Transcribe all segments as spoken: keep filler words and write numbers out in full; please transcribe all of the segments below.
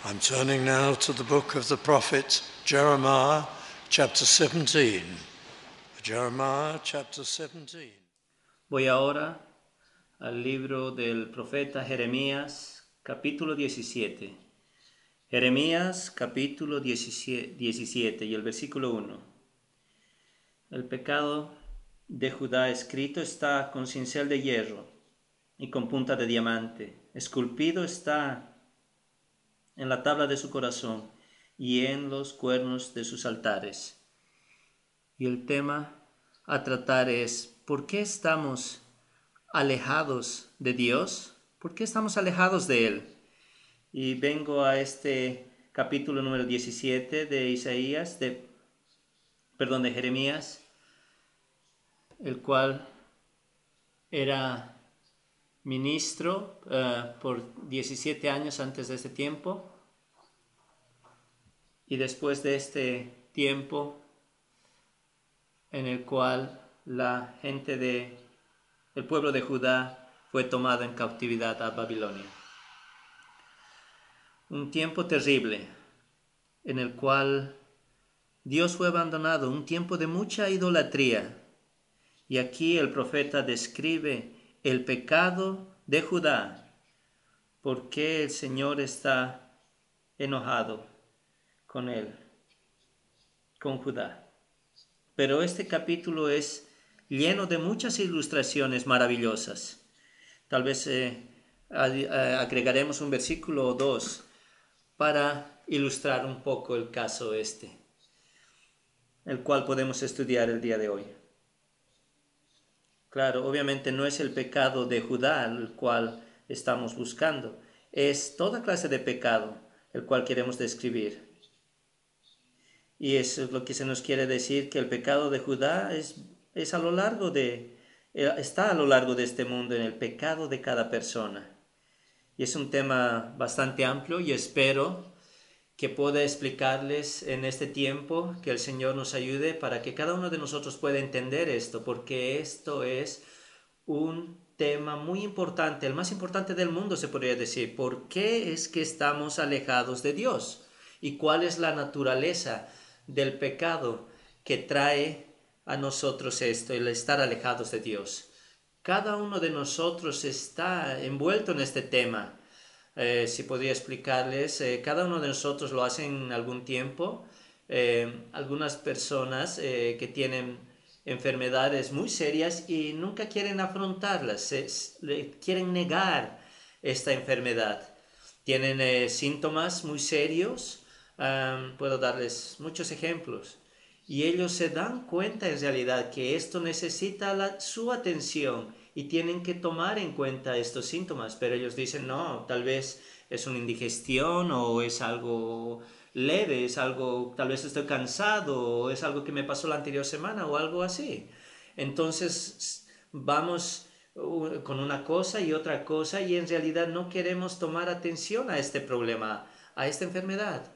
I'm turning now to the book of the prophet Jeremiah, chapter seventeen. Jeremiah, chapter seventeen. Voy ahora al libro del profeta Jeremías, capítulo diecisiete. Jeremías, capítulo diecisiete y el versículo uno. El pecado de Judá escrito está con cincel de hierro y con punta de diamante. Esculpido está en la tabla de su corazón y en los cuernos de sus altares. Y el tema a tratar es: ¿por qué estamos alejados de Dios? ¿Por qué estamos alejados de Él? Y vengo a este capítulo número diecisiete de Isaías, de, perdón, de Jeremías, el cual era ministro uh, por diecisiete años antes de este tiempo. Y después de este tiempo en el cual la gente de el pueblo de Judá fue tomado en cautividad a Babilonia. Un tiempo terrible en el cual Dios fue abandonado, un tiempo de mucha idolatría. Y aquí el profeta describe el pecado de Judá, por qué el Señor está enojado con él, con Judá. Pero este capítulo es lleno de muchas ilustraciones maravillosas. Tal vez eh, agregaremos un versículo o dos para ilustrar un poco el caso este, el cual podemos estudiar el día de hoy. Claro, obviamente no es el pecado de Judá el cual estamos buscando, es toda clase de pecado el cual queremos describir. Y eso es lo que se nos quiere decir, que el pecado de Judá es, es a lo largo de, está a lo largo de este mundo en el pecado de cada persona. Y es un tema bastante amplio y espero que pueda explicarles en este tiempo, que el Señor nos ayude para que cada uno de nosotros pueda entender esto, porque esto es un tema muy importante, el más importante del mundo se podría decir. ¿Por qué es que estamos alejados de Dios? ¿Y cuál es la naturaleza del pecado que trae a nosotros esto, el estar alejados de Dios? Cada uno de nosotros está envuelto en este tema. Eh, si podría explicarles, eh, cada uno de nosotros lo hace en algún tiempo. Eh, algunas personas eh, que tienen enfermedades muy serias y nunca quieren afrontarlas, se, se, quieren negar esta enfermedad. Tienen eh, síntomas muy serios, um, puedo darles muchos ejemplos, y ellos se dan cuenta en realidad que esto necesita la, su atención y tienen que tomar en cuenta estos síntomas, pero ellos dicen no, tal vez es una indigestión o es algo leve, es algo, tal vez estoy cansado o es algo que me pasó la anterior semana o algo así. Entonces vamos uh, con una cosa y otra cosa y en realidad no queremos tomar atención a este problema, a esta enfermedad.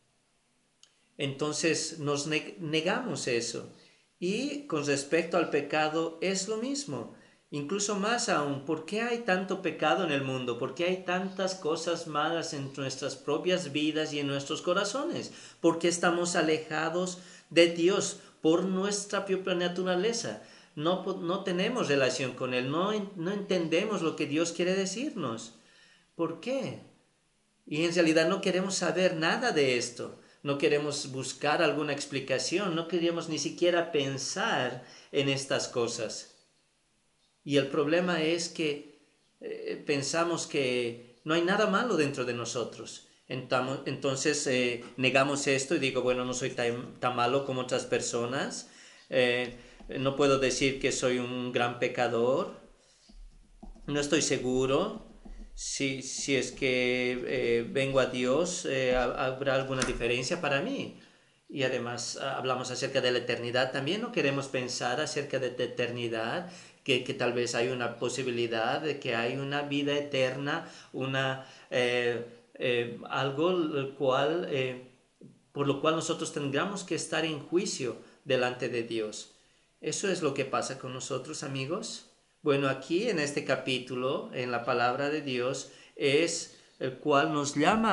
Entonces nos negamos eso. Y con respecto al pecado es lo mismo. Incluso más aún, ¿por qué hay tanto pecado en el mundo? ¿Por qué hay tantas cosas malas en nuestras propias vidas y en nuestros corazones? Porque estamos alejados de Dios por nuestra propia naturaleza. No, no tenemos relación con Él, no, no entendemos lo que Dios quiere decirnos. ¿Por qué? Y en realidad no queremos saber nada de esto. No queremos buscar alguna explicación, no queremos ni siquiera pensar en estas cosas. Y el problema es que eh, pensamos que no hay nada malo dentro de nosotros. Entonces eh, negamos esto y digo, bueno, no soy tan, tan malo como otras personas. Eh, no puedo decir que soy un gran pecador. No estoy seguro. Si, si es que eh, vengo a Dios, eh, habrá alguna diferencia para mí. Y además hablamos acerca de la eternidad. También no queremos pensar acerca de la eternidad, que, que tal vez hay una posibilidad de que hay una vida eterna, una, eh, eh, algo el cual, eh, por lo cual nosotros tendríamos que estar en juicio delante de Dios. Eso es lo que pasa con nosotros, amigos. Bueno, aquí en este capítulo, en la palabra de Dios, es el cual nos llama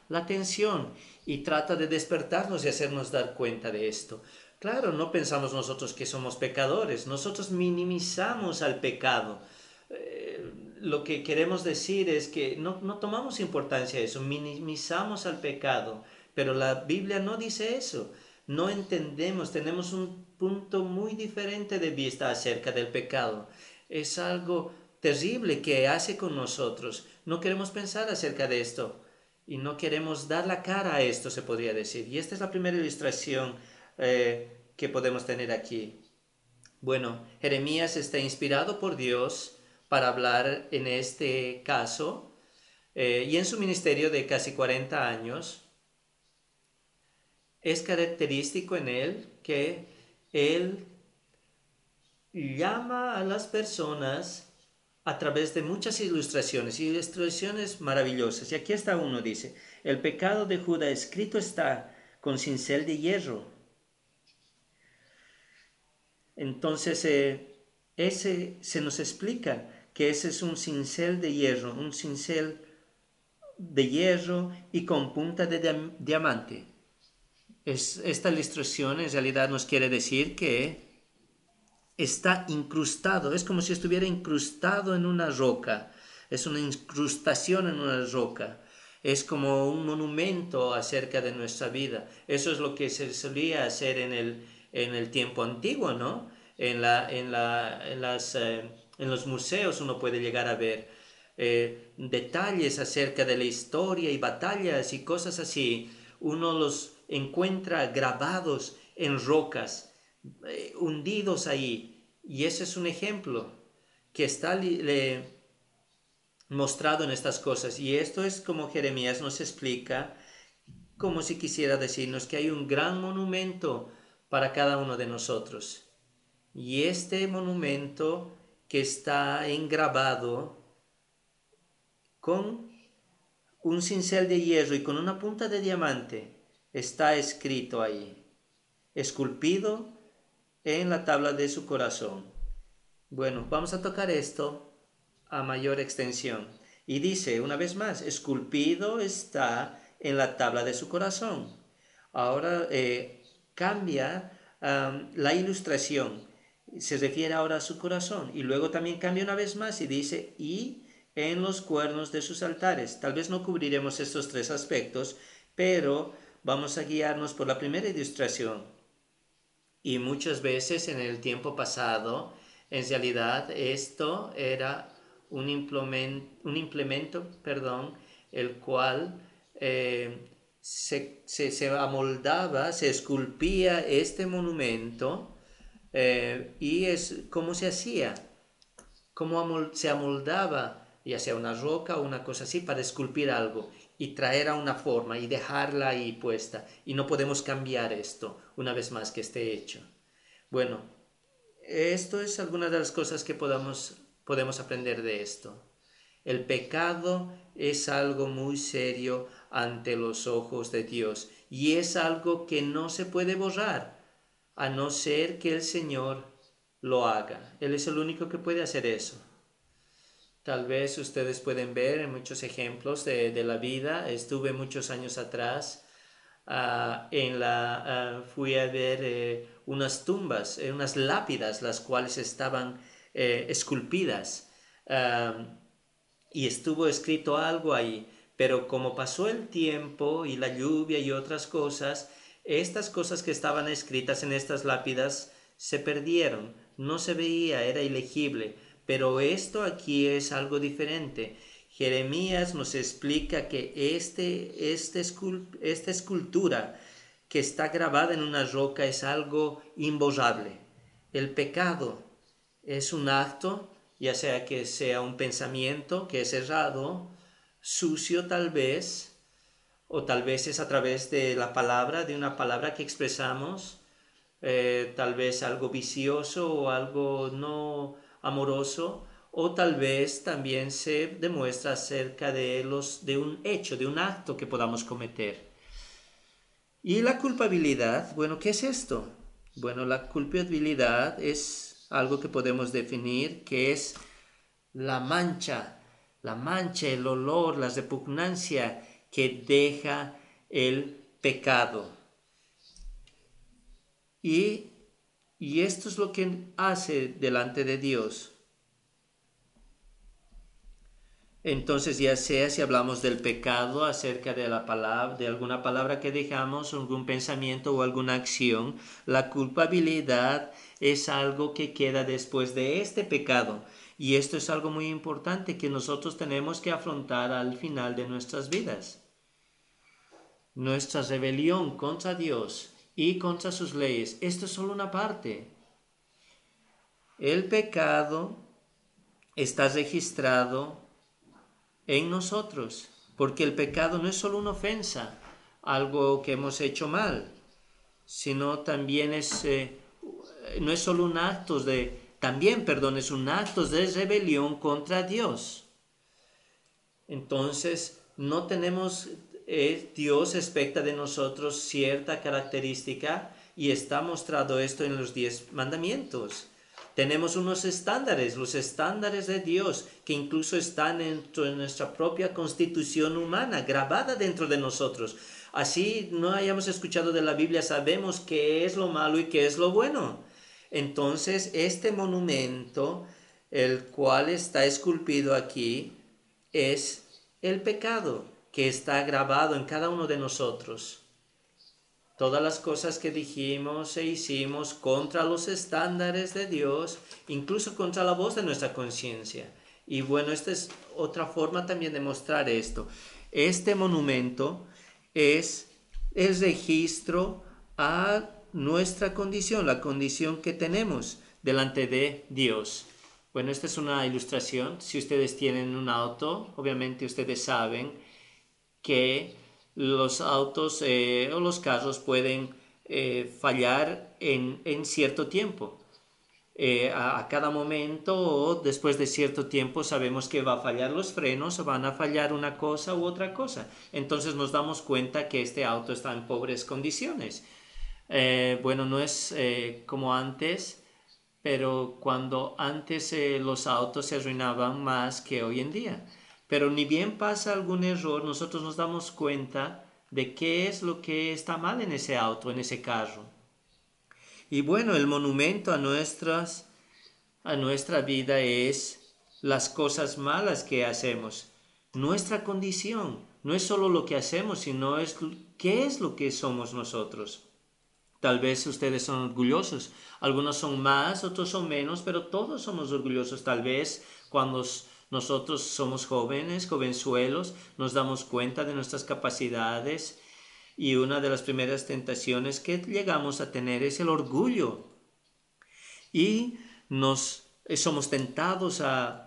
la atención y trata de despertarnos y hacernos dar cuenta de esto. Claro, no pensamos nosotros que somos pecadores, nosotros minimizamos al pecado. Eh, lo que queremos decir es que no, no tomamos importancia a eso, minimizamos al pecado, pero la Biblia no dice eso. No entendemos, tenemos un punto muy diferente de vista acerca del pecado. Es algo terrible que hace con nosotros. No queremos pensar acerca de esto y no queremos dar la cara a esto, se podría decir. Y esta es la primera ilustración eh, que podemos tener aquí. Bueno, Jeremías está inspirado por Dios para hablar en este caso eh, y en su ministerio de casi cuarenta años. Es característico en él que él llama a las personas a través de muchas ilustraciones, ilustraciones maravillosas. Y aquí está uno, dice, el pecado de Judá escrito está con cincel de hierro. Entonces, eh, ese se nos explica que ese es un cincel de hierro, un cincel de hierro y con punta de diam- diamante. Es, esta ilustración en realidad nos quiere decir que está incrustado, es como si estuviera incrustado en una roca, es una incrustación en una roca, es como un monumento acerca de nuestra vida. Eso es lo que se solía hacer en el, en el tiempo antiguo, ¿no? En, la, en, la, en, las, eh, en los museos uno puede llegar a ver eh, detalles acerca de la historia y batallas y cosas así. Uno los encuentra grabados en rocas, eh, hundidos ahí. Y ese es un ejemplo que está le, mostrado en estas cosas. Y esto es como Jeremías nos explica, como si quisiera decirnos que hay un gran monumento para cada uno de nosotros. Y este monumento que está engrabado con un cincel de hierro y con una punta de diamante, está escrito ahí, esculpido en la tabla de su corazón. Bueno, vamos a tocar esto a mayor extensión. Y dice, una vez más, esculpido está en la tabla de su corazón. Ahora eh, cambia um, la ilustración. Se refiere ahora a su corazón. Y luego también cambia una vez más y dice, y en los cuernos de sus altares. Tal vez no cubriremos estos tres aspectos, pero vamos a guiarnos por la primera ilustración. Y muchas veces en el tiempo pasado, en realidad esto era un implemento, un implemento perdón, el cual eh, se, se, se amoldaba, se esculpía este monumento eh, y es cómo se hacía, cómo amol, se amoldaba, ya sea una roca o una cosa así, para esculpir algo y traer a una forma y dejarla ahí puesta. Y no podemos cambiar esto una vez más que esté hecho. Bueno, esto es alguna de las cosas que podamos, podemos aprender de esto. El pecado es algo muy serio ante los ojos de Dios y es algo que no se puede borrar a no ser que el Señor lo haga. Él es el único que puede hacer eso. Tal vez ustedes pueden ver en muchos ejemplos de, de la vida. Estuve muchos años atrás, uh, en la, uh, fui a ver eh, unas tumbas, eh, unas lápidas, las cuales estaban eh, esculpidas. Uh, y estuvo escrito algo ahí. Pero como pasó el tiempo y la lluvia y otras cosas, estas cosas que estaban escritas en estas lápidas se perdieron. No se veía, era ilegible. Pero esto aquí es algo diferente. Jeremías nos explica que este, este esculp, esta escultura que está grabada en una roca es algo imborrable. El pecado es un acto, ya sea que sea un pensamiento que es errado, sucio tal vez, o tal vez es a través de la palabra, de una palabra que expresamos, eh, tal vez algo vicioso o algo no amoroso, o tal vez también se demuestra acerca de, los, de un hecho, de un acto que podamos cometer. Y la culpabilidad, bueno, ¿qué es esto? Bueno, la culpabilidad es algo que podemos definir que es la mancha, la mancha, el olor, la repugnancia que deja el pecado. Y, y esto es lo que hace delante de Dios. Entonces, ya sea si hablamos del pecado acerca de la palabra, de alguna palabra que dejamos, algún pensamiento o alguna acción, la culpabilidad es algo que queda después de este pecado. Y esto es algo muy importante que nosotros tenemos que afrontar al final de nuestras vidas. Nuestra rebelión contra Dios y contra sus leyes, esto es solo una parte. El pecado está registrado en nosotros, porque el pecado no es solo una ofensa, algo que hemos hecho mal, sino también es, eh, no es solo un acto de, también, perdón, es un acto de rebelión contra Dios. Entonces, no tenemos, eh, Dios expecta de nosotros cierta característica y está mostrado esto en los diez mandamientos. Tenemos unos estándares, los estándares de Dios, que incluso están dentro de nuestra propia constitución humana, grabada dentro de nosotros. Así no hayamos escuchado de la Biblia, sabemos qué es lo malo y qué es lo bueno. Entonces, este monumento, el cual está esculpido aquí, es el pecado que está grabado en cada uno de nosotros. Todas las cosas que dijimos e hicimos contra los estándares de Dios, incluso contra la voz de nuestra conciencia. Y bueno, esta es otra forma también de mostrar esto. Este monumento es el registro a nuestra condición, la condición que tenemos delante de Dios. Bueno, esta es una ilustración. Si ustedes tienen un auto, obviamente ustedes saben que los autos eh, o los carros pueden eh, fallar en, en cierto tiempo. Eh, a, a cada momento o después de cierto tiempo sabemos que va a fallar los frenos o van a fallar una cosa u otra cosa. Entonces nos damos cuenta que este auto está en pobres condiciones. Eh, bueno, no es eh, como antes, pero cuando antes eh, los autos se arruinaban más que hoy en día. Pero ni bien pasa algún error, nosotros nos damos cuenta de qué es lo que está mal en ese auto, en ese carro. Y bueno, el monumento a, nuestras, a nuestra vida es las cosas malas que hacemos. Nuestra condición no es solo lo que hacemos, sino es qué es lo que somos nosotros. Tal vez ustedes son orgullosos, algunos son más, otros son menos, pero todos somos orgullosos. Tal vez cuando nosotros somos jóvenes, jovenzuelos, nos damos cuenta de nuestras capacidades y una de las primeras tentaciones que llegamos a tener es el orgullo. Y nos somos tentados a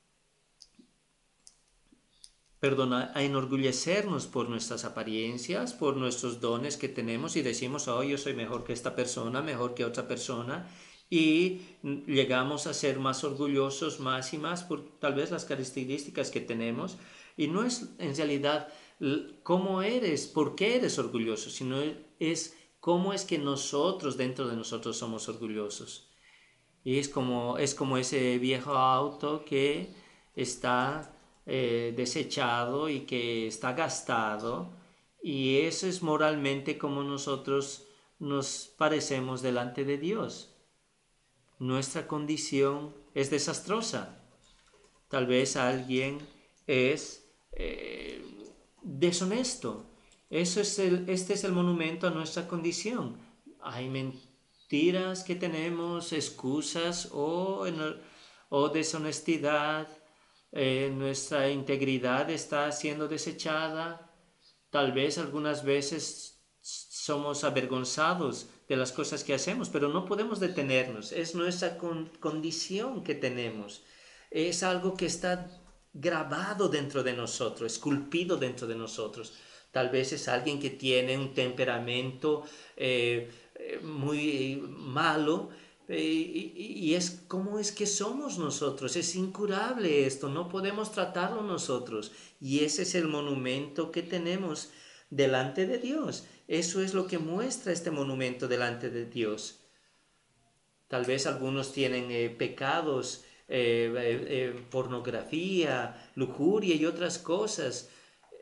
Perdona, a enorgullecernos por nuestras apariencias, por nuestros dones que tenemos y decimos, oh, yo soy mejor que esta persona, mejor que otra persona, y llegamos a ser más orgullosos más y más por tal vez las características que tenemos, y no es en realidad cómo eres, por qué eres orgulloso, sino es cómo es que nosotros dentro de nosotros somos orgullosos. Y es como, es como ese viejo auto que está eh, desechado y que está gastado, y eso es moralmente como nosotros nos parecemos delante de Dios. Nuestra condición es desastrosa. Tal vez alguien es eh, deshonesto. Eso es el, este es el monumento a nuestra condición. Hay mentiras que tenemos, excusas o, o deshonestidad. Eh, nuestra integridad está siendo desechada. Tal vez algunas veces somos avergonzados de las cosas que hacemos, pero no podemos detenernos. Es nuestra con, condición que tenemos. Es algo que está grabado dentro de nosotros, esculpido dentro de nosotros. Tal vez es alguien que tiene un temperamento eh, muy malo, eh, y, y es como es que somos nosotros. Es incurable esto, no podemos tratarlo nosotros. Y ese es el monumento que tenemos delante de Dios. Eso es lo que muestra este monumento delante de Dios. Tal vez algunos tienen eh, pecados, eh, eh, eh, pornografía, lujuria y otras cosas.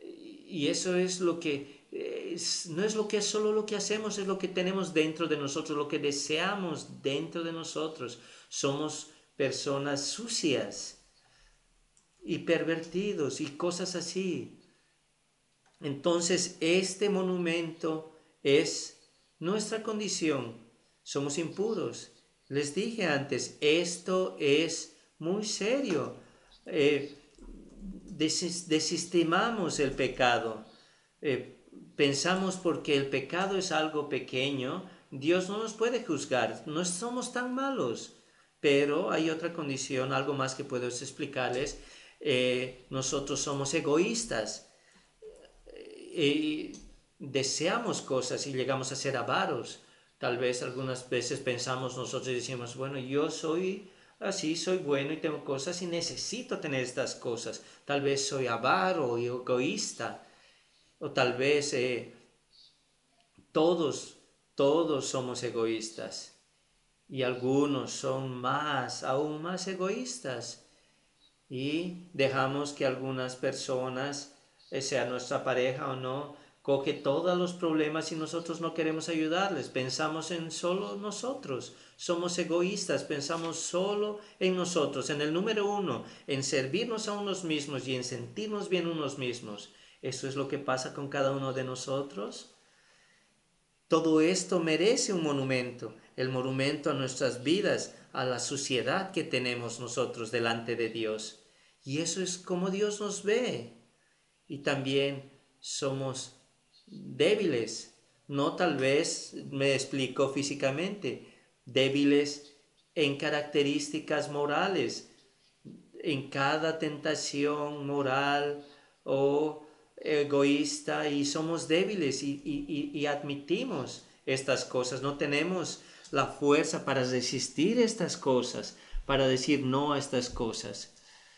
y eso es lo que, es, no es lo que es solo lo que hacemos, es lo que tenemos dentro de nosotros, lo que deseamos dentro de nosotros. Somos personas sucias y pervertidos y cosas así. Entonces este monumento es nuestra condición. Somos impuros. Les dije antes, esto es muy serio. Eh, des- desestimamos el pecado. Eh, pensamos porque el pecado es algo pequeño, Dios no nos puede juzgar, no somos tan malos. Pero hay otra condición, algo más que puedo explicarles. Eh, nosotros somos egoístas y deseamos cosas y llegamos a ser avaros. Tal vez algunas veces pensamos nosotros y decimos, bueno, yo soy así, soy bueno y tengo cosas y necesito tener estas cosas. Tal vez soy avaro y egoísta. O tal vez eh, todos, todos somos egoístas. Y algunos son más, aún más egoístas. Y dejamos que algunas personas, eh, sea nuestra pareja o no, coge todos los problemas y nosotros no queremos ayudarles. Pensamos en solo nosotros. Somos egoístas, pensamos solo en nosotros, en el número uno, en servirnos a unos mismos y en sentirnos bien unos mismos. Eso es lo que pasa con cada uno de nosotros. Todo esto merece un monumento, el monumento a nuestras vidas, a la suciedad que tenemos nosotros delante de Dios. Y eso es como Dios nos ve. Y también somos débiles, no tal vez, me explico físicamente, débiles en características morales, en cada tentación moral o egoísta, y somos débiles y, y, y admitimos estas cosas. No tenemos la fuerza para resistir estas cosas, para decir no a estas cosas.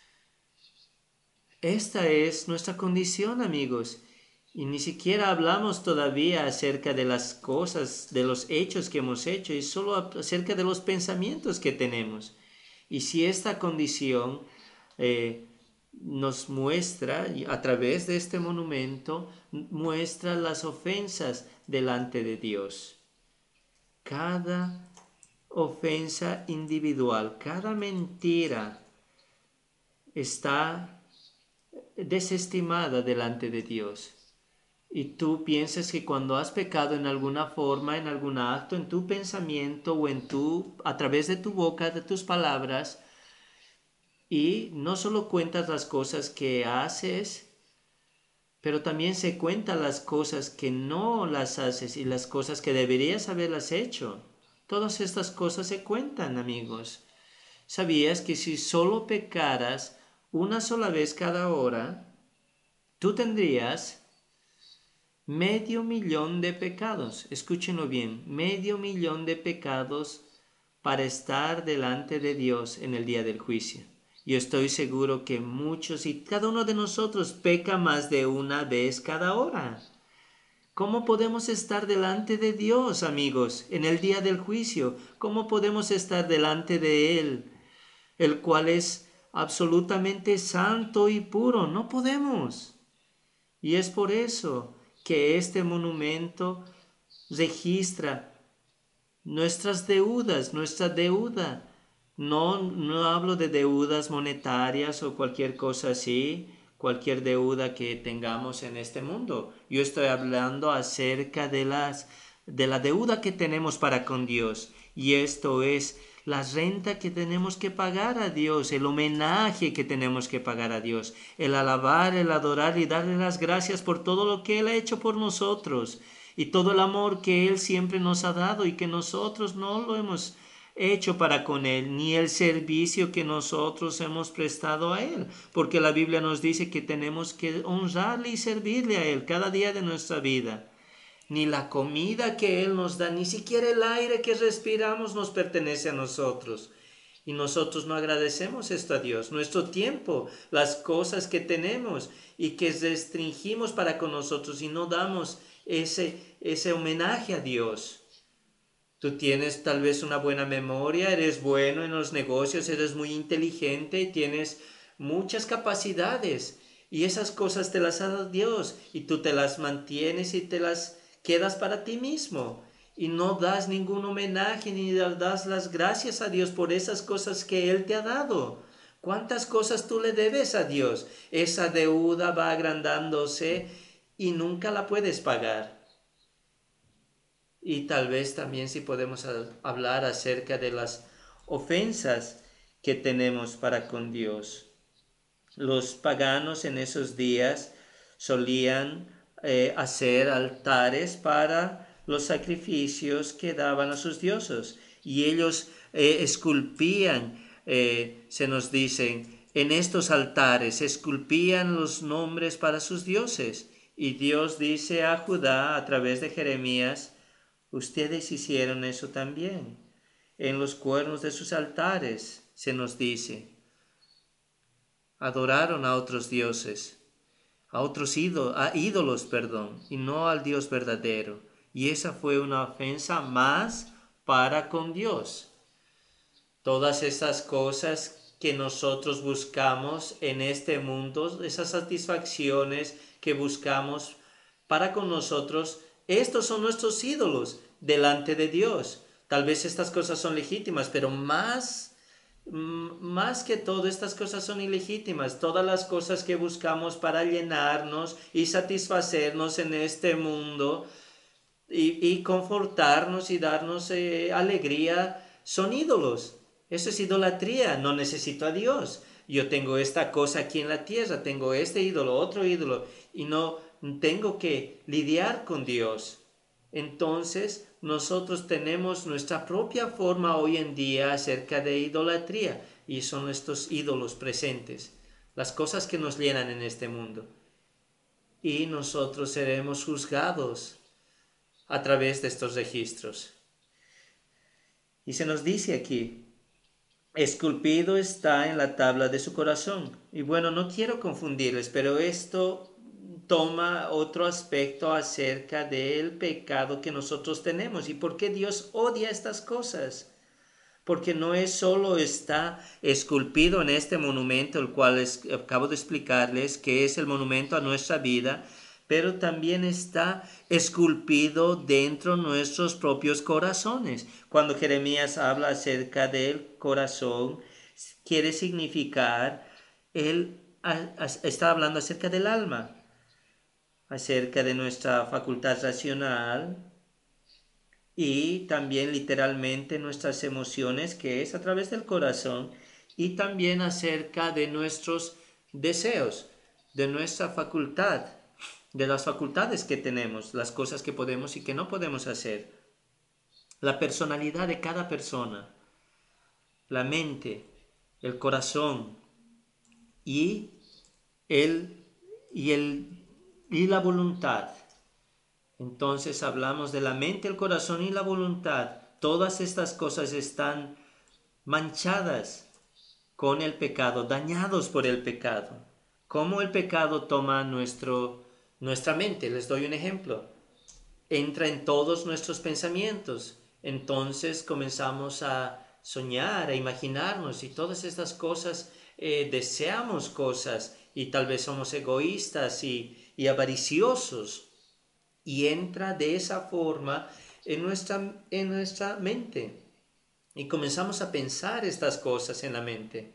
Esta es nuestra condición, amigos. Y ni siquiera hablamos todavía acerca de las cosas, de los hechos que hemos hecho, y solo acerca de los pensamientos que tenemos. Y si esta condición eh, nos muestra, a través de este monumento, muestra las ofensas delante de Dios. Cada ofensa individual, cada mentira está desestimada delante de Dios. Y tú piensas que cuando has pecado en alguna forma, en algún acto, en tu pensamiento o en tu, a través de tu boca, de tus palabras, y no solo cuentas las cosas que haces, pero también se cuentan las cosas que no las haces y las cosas que deberías haberlas hecho. Todas estas cosas se cuentan, amigos. ¿Sabías que si solo pecaras una sola vez cada hora, tú tendrías medio millón de pecados? Escúchenlo bien, medio millón de pecados para estar delante de Dios en el día del juicio. Yo estoy seguro que muchos y cada uno de nosotros peca más de una vez cada hora. ¿Cómo podemos estar delante de Dios, amigos, en el día del juicio? ¿Cómo podemos estar delante de Él, el cual es absolutamente santo y puro? No podemos. Y es por eso que este monumento registra nuestras deudas, nuestra deuda. No, no hablo de deudas monetarias o cualquier cosa así, cualquier deuda que tengamos en este mundo. Yo estoy hablando acerca de las, de la deuda que tenemos para con Dios. Y esto es la renta que tenemos que pagar a Dios, el homenaje que tenemos que pagar a Dios, el alabar, el adorar y darle las gracias por todo lo que Él ha hecho por nosotros y todo el amor que Él siempre nos ha dado y que nosotros no lo hemos hecho para con Él, ni el servicio que nosotros hemos prestado a Él, porque la Biblia nos dice que tenemos que honrarle y servirle a Él cada día de nuestra vida. Ni la comida que Él nos da, ni siquiera el aire que respiramos nos pertenece a nosotros. Y nosotros no agradecemos esto a Dios. Nuestro tiempo, las cosas que tenemos y que restringimos para con nosotros y no damos ese, ese homenaje a Dios. Tú tienes tal vez una buena memoria, eres bueno en los negocios, eres muy inteligente y tienes muchas capacidades. Y esas cosas te las ha dado Dios y tú te las mantienes y te las quedas para ti mismo. Y no das ningún homenaje ni das las gracias a Dios por esas cosas que Él te ha dado. ¿Cuántas cosas tú le debes a Dios? Esa deuda va agrandándose y nunca la puedes pagar. Y tal vez también si podemos hablar acerca de las ofensas que tenemos para con Dios. Los paganos en esos días solían eh, hacer altares para los sacrificios que daban a sus dioses y ellos eh, esculpían, eh, se nos dicen, en estos altares esculpían los nombres para sus dioses. Y Dios dice a Judá a través de Jeremías, ustedes hicieron eso también. En los cuernos de sus altares, se nos dice, adoraron a otros dioses, a otros ídolos, a ídolos, perdón, y no al Dios verdadero. Y esa fue una ofensa más para con Dios. Todas esas cosas que nosotros buscamos en este mundo, esas satisfacciones que buscamos para con nosotros, estos son nuestros ídolos delante de Dios. Tal vez estas cosas son legítimas, pero más Más que todo, estas cosas son ilegítimas. Todas las cosas que buscamos para llenarnos y satisfacernos en este mundo y, y confortarnos y darnos eh, alegría son ídolos. Eso es idolatría. No necesito a Dios. Yo tengo esta cosa aquí en la tierra, tengo este ídolo, otro ídolo, y no tengo que lidiar con Dios. Entonces, nosotros tenemos nuestra propia forma hoy en día acerca de idolatría y son estos ídolos presentes, las cosas que nos llenan en este mundo. Y nosotros seremos juzgados a través de estos registros. Y se nos dice aquí, esculpido está en la tabla de su corazón. Y bueno, no quiero confundirles, pero esto toma otro aspecto acerca del pecado que nosotros tenemos y por qué Dios odia estas cosas. Porque no es solo está esculpido en este monumento, el cual es, acabo de explicarles que es el monumento a nuestra vida, pero también está esculpido dentro de nuestros propios corazones. Cuando Jeremías habla acerca del corazón, quiere significar, él está hablando acerca del alma, acerca de nuestra facultad racional y también literalmente nuestras emociones, que es a través del corazón, y también acerca de nuestros deseos, de nuestra facultad, de las facultades que tenemos, las cosas que podemos y que no podemos hacer, la personalidad de cada persona, la mente, el corazón y el, y el y la voluntad. Entonces hablamos de la mente, el corazón y la voluntad. Todas estas cosas están manchadas con el pecado, dañados por el pecado. ¿Cómo el pecado toma nuestro, nuestra mente? Les doy un ejemplo. Entra en todos nuestros pensamientos. Entonces comenzamos a soñar, a imaginarnos y todas estas cosas, eh, deseamos cosas y tal vez somos egoístas y y avariciosos, y entra de esa forma en nuestra, en nuestra mente y comenzamos a pensar estas cosas en la mente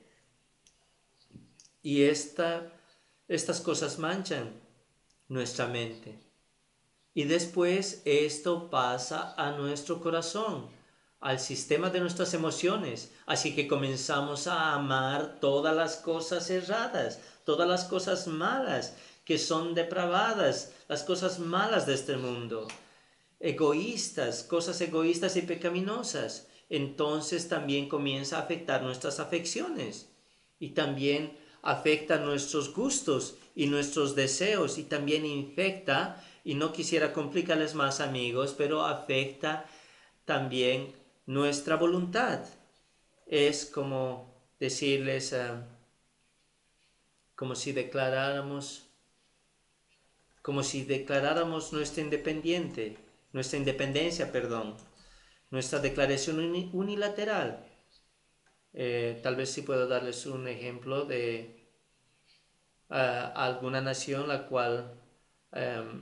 y esta, estas cosas manchan nuestra mente y después esto pasa a nuestro corazón, al sistema de nuestras emociones, así que comenzamos a amar todas las cosas erradas, todas las cosas malas que son depravadas, las cosas malas de este mundo, egoístas, cosas egoístas y pecaminosas. Entonces también comienza a afectar nuestras afecciones y también afecta nuestros gustos y nuestros deseos y también infecta, y no quisiera complicarles más amigos, pero afecta también nuestra voluntad. Es como decirles, uh, como si declaráramos como si declaráramos nuestra independiente, nuestra independencia, perdón, nuestra declaración unilateral. Eh, tal vez sí puedo darles un ejemplo de, a alguna nación la cual um,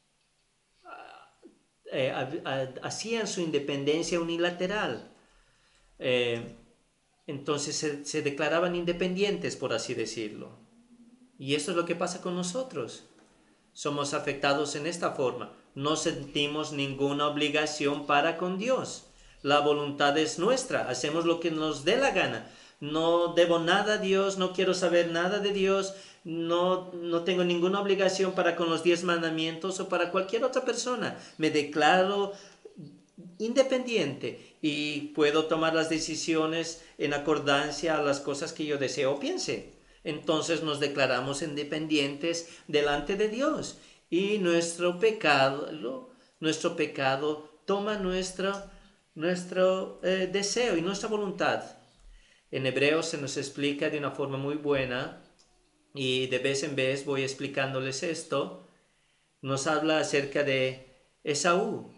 eh, hacían su independencia unilateral. Eh, entonces se, se declaraban independientes, por así decirlo. Y esto es lo que pasa con nosotros. Somos afectados en esta forma. No sentimos ninguna obligación para con Dios. La voluntad es nuestra. Hacemos lo que nos dé la gana. No debo nada a Dios, no quiero saber nada de Dios, no, no tengo ninguna obligación para con los diez mandamientos o para cualquier otra persona. Me declaro independiente y puedo tomar las decisiones en acordancia a las cosas que yo deseo o piense. Entonces nos declaramos independientes delante de Dios y nuestro pecado, nuestro pecado toma nuestro, nuestro eh, deseo y nuestra voluntad. En hebreo se nos explica de una forma muy buena y de vez en vez voy explicándoles esto. Nos habla acerca de Esaú,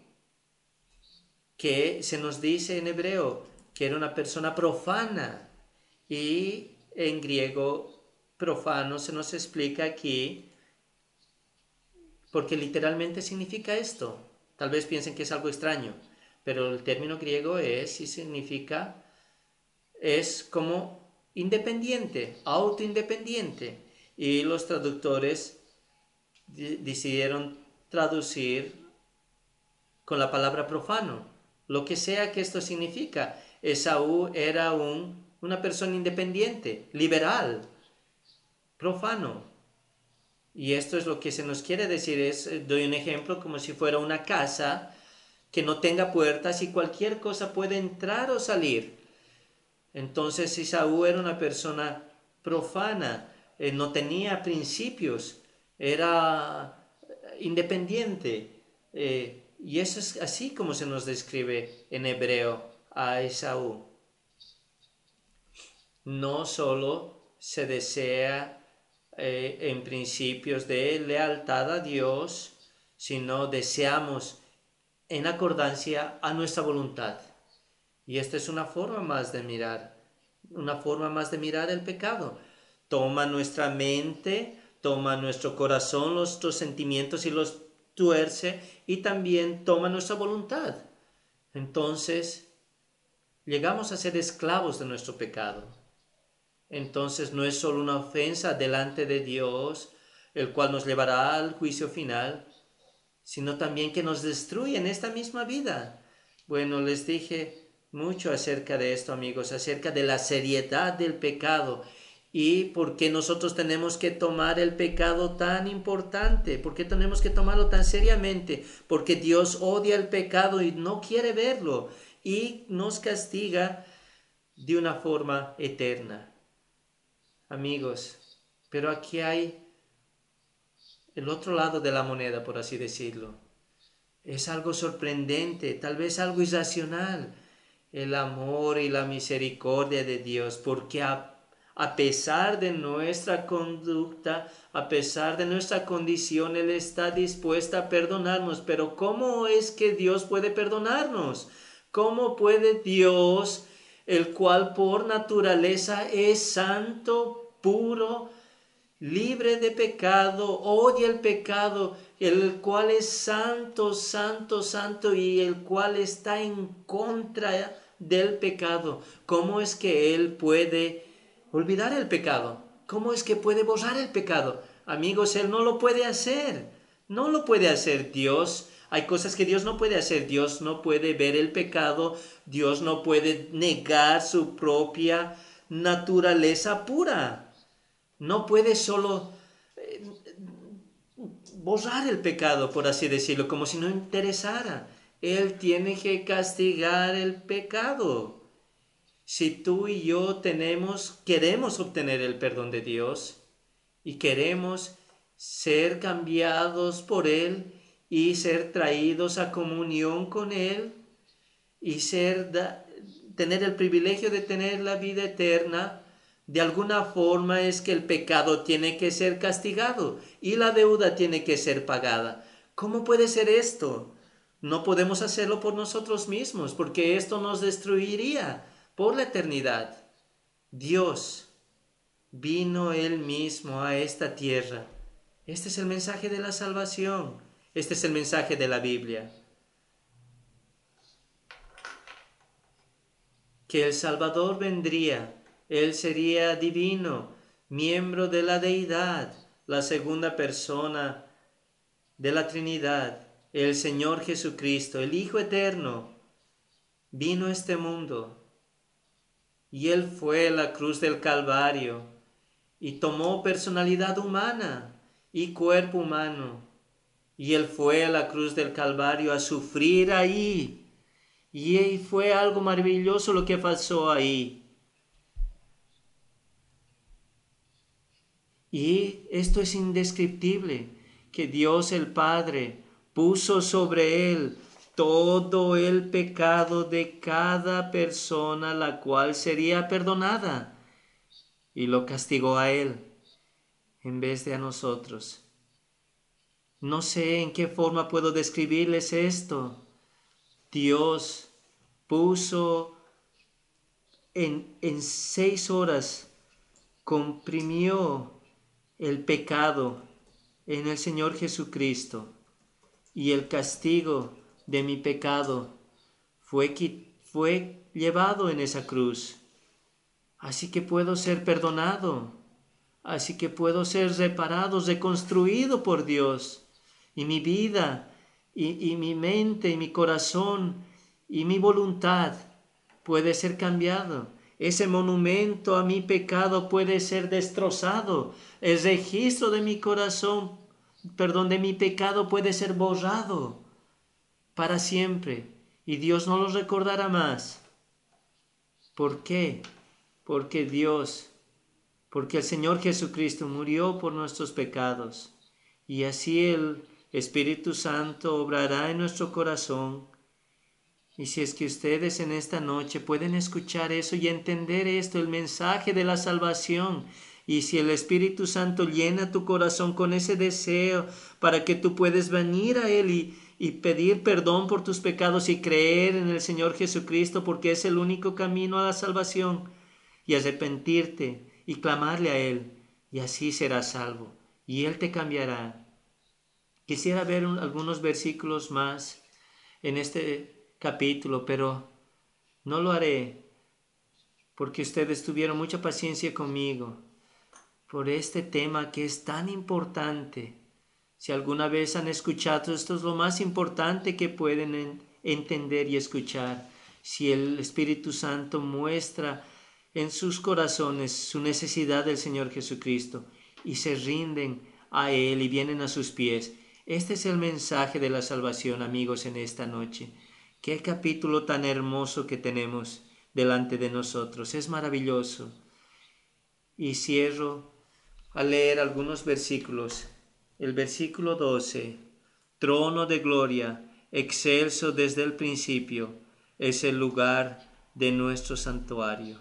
que se nos dice en hebreo que era una persona profana y en griego profano se nos explica aquí porque literalmente significa esto. Tal vez piensen que es algo extraño, pero el término griego es y significa es como independiente, autoindependiente, y los traductores decidieron traducir con la palabra profano, lo que sea que esto significa. Esaú era un, una persona independiente, liberal, profano. Y esto es lo que se nos quiere decir. Es, doy un ejemplo como si fuera una casa que no tenga puertas y cualquier cosa puede entrar o salir. Entonces Esaú era una persona profana, eh, no tenía principios, era independiente. Eh, y eso es así como se nos describe en hebreo a Esaú. No solo se desea eh, en principios de lealtad a Dios, sino deseamos en acordancia a nuestra voluntad. Y esta es una forma más de mirar, una forma más de mirar el pecado. Toma nuestra mente, toma nuestro corazón, nuestros sentimientos y los tuerce y también toma nuestra voluntad. Entonces, llegamos a ser esclavos de nuestro pecado. Entonces no es solo una ofensa delante de Dios, el cual nos llevará al juicio final, sino también que nos destruye en esta misma vida. Bueno, les dije mucho acerca de esto, amigos, acerca de la seriedad del pecado y por qué nosotros tenemos que tomar el pecado tan importante, por qué tenemos que tomarlo tan seriamente, porque Dios odia el pecado y no quiere verlo y nos castiga de una forma eterna. Amigos, pero aquí hay el otro lado de la moneda, por así decirlo. Es algo sorprendente, tal vez algo irracional, el amor y la misericordia de Dios, porque a, a pesar de nuestra conducta, a pesar de nuestra condición, Él está dispuesto a perdonarnos. Pero ¿cómo es que Dios puede perdonarnos? ¿Cómo puede Dios, el cual por naturaleza es santo, puro, libre de pecado, odia el pecado, el cual es santo, santo, santo y el cual está en contra del pecado? ¿Cómo es que Él puede olvidar el pecado? ¿Cómo es que puede borrar el pecado? Amigos, Él no lo puede hacer. No lo puede hacer Dios. Hay cosas que Dios no puede hacer. Dios no puede ver el pecado. Dios no puede negar su propia naturaleza pura. No puede solo eh, borrar el pecado, por así decirlo, como si no interesara. Él tiene que castigar el pecado. Si tú y yo tenemos, queremos obtener el perdón de Dios y queremos ser cambiados por Él y ser traídos a comunión con Él y ser da, tener el privilegio de tener la vida eterna, de alguna forma es que el pecado tiene que ser castigado y la deuda tiene que ser pagada. ¿Cómo puede ser esto? No podemos hacerlo por nosotros mismos, porque esto nos destruiría por la eternidad. Dios vino Él mismo a esta tierra. Este es el mensaje de la salvación. Este es el mensaje de la Biblia. Que el Salvador vendría. Él sería divino, miembro de la deidad, la segunda persona de la Trinidad, el Señor Jesucristo, el Hijo Eterno, vino a este mundo y Él fue a la cruz del Calvario y tomó personalidad humana y cuerpo humano y Él fue a la cruz del Calvario a sufrir ahí y fue algo maravilloso lo que pasó ahí. Y esto es indescriptible, que Dios el Padre puso sobre Él todo el pecado de cada persona la cual sería perdonada y lo castigó a Él en vez de a nosotros. No sé en qué forma puedo describirles esto. Dios puso en, en seis horas, comprimió el pecado en el Señor Jesucristo y el castigo de mi pecado fue, fue llevado en esa cruz. Así que puedo ser perdonado, así que puedo ser reparado, reconstruido por Dios y mi vida y, y mi mente y mi corazón y mi voluntad puede ser cambiado. Ese monumento a mi pecado puede ser destrozado. El registro de mi corazón, perdón, de mi pecado puede ser borrado para siempre y Dios no lo recordará más. ¿Por qué? Porque Dios, porque el Señor Jesucristo murió por nuestros pecados y así el Espíritu Santo obrará en nuestro corazón. Y si es que ustedes en esta noche pueden escuchar eso y entender esto, el mensaje de la salvación, y si el Espíritu Santo llena tu corazón con ese deseo para que tú puedas venir a Él y, y pedir perdón por tus pecados y creer en el Señor Jesucristo porque es el único camino a la salvación, y arrepentirte y clamarle a Él, y así serás salvo y Él te cambiará. Quisiera ver un, algunos versículos más en este capítulo, pero no lo haré porque ustedes tuvieron mucha paciencia conmigo por este tema que es tan importante. Si alguna vez han escuchado, esto es lo más importante que pueden en, entender y escuchar. Si el Espíritu Santo muestra en sus corazones su necesidad del Señor Jesucristo y se rinden a Él y vienen a sus pies. Este es el mensaje de la salvación, amigos, en esta noche. Qué capítulo tan hermoso que tenemos delante de nosotros. Es maravilloso. Y cierro a leer algunos versículos. El versículo doce. Trono de gloria, excelso desde el principio, es el lugar de nuestro santuario.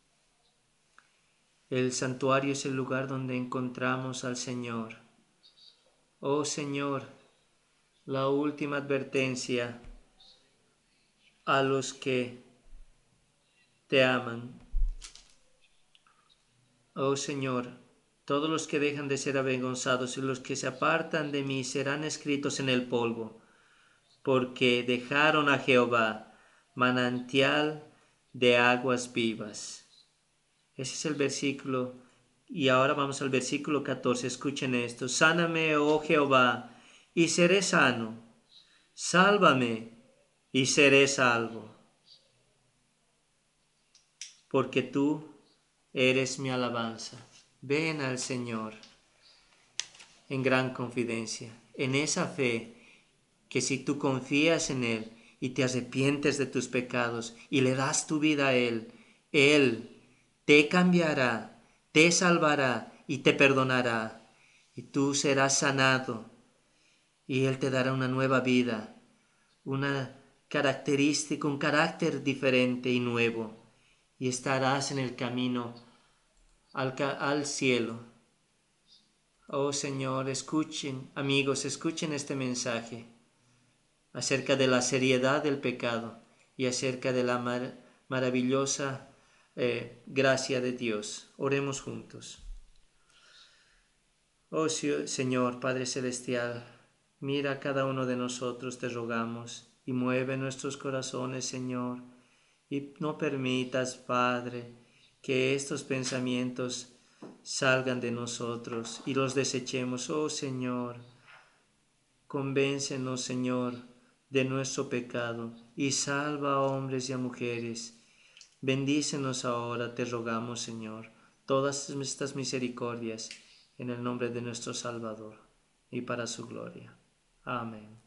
El santuario es el lugar donde encontramos al Señor. Oh Señor, la última advertencia a los que te aman. Oh Señor, todos los que dejan de ser avergonzados y los que se apartan de mí serán escritos en el polvo, porque dejaron a Jehová, manantial de aguas vivas. Ese es el versículo. Y ahora vamos al versículo catorce. Escuchen esto. Sáname, oh Jehová, y seré sano. Sálvame, y seré salvo. Porque tú eres mi alabanza. Ven al Señor en gran confidencia, en esa fe que si tú confías en Él y te arrepientes de tus pecados y le das tu vida a Él, Él te cambiará, te salvará y te perdonará, y tú serás sanado, y Él te dará una nueva vida, una característica, un carácter diferente y nuevo, y estarás en el camino al, al cielo. Oh Señor, escuchen, amigos, escuchen este mensaje acerca de la seriedad del pecado y acerca de la mar- maravillosa eh, gracia de Dios. Oremos juntos. Oh Señor, Padre Celestial, mira a cada uno de nosotros, te rogamos, y mueve nuestros corazones, Señor, y no permitas, Padre, que estos pensamientos salgan de nosotros y los desechemos. Oh Señor, convéncenos, Señor, de nuestro pecado y salva a hombres y a mujeres. Bendícenos ahora, te rogamos, Señor, todas estas misericordias en el nombre de nuestro Salvador y para su gloria. Amén.